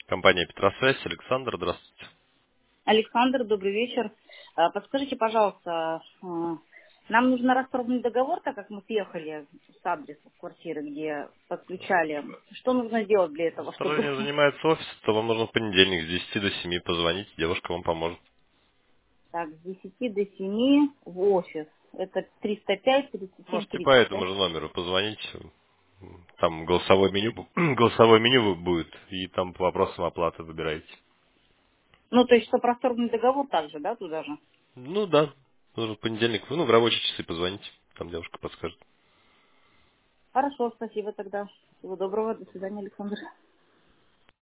Компания Петросвязь. Александр, здравствуйте. Александр, добрый вечер. Подскажите, пожалуйста, нам нужно расторгнуть договор, так как мы съехали с адреса квартиры, где подключали. Что нужно сделать для этого, чтобы... Расторжение занимается офис, то вам нужно в понедельник с 10 до 7 позвонить, девушка вам поможет. Так, с 10 до 7 в офис. Это 305 37 Можете по 30, да? этому же номеру позвонить. Там голосовое меню, голосовое меню будет, и там по вопросам оплаты выбираете. Ну, то есть, чтобы расторгнуть договор также, да, туда же? Ну да, нужно в понедельник, в рабочие часы позвоните, там девушка подскажет. Хорошо, спасибо тогда. Всего доброго, до свидания, Александр.